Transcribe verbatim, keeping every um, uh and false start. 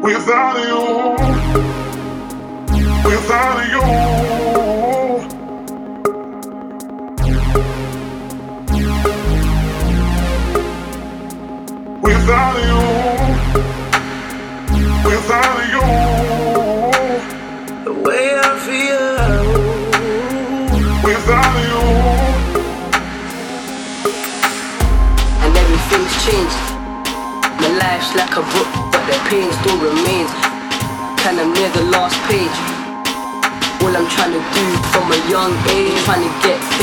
without you, without you, without you, without you, the way I feel without you, and everything's changed. My life's like a book, but the pain still remains. Kinda near the last page. All I'm trying to do from a young age, trying to get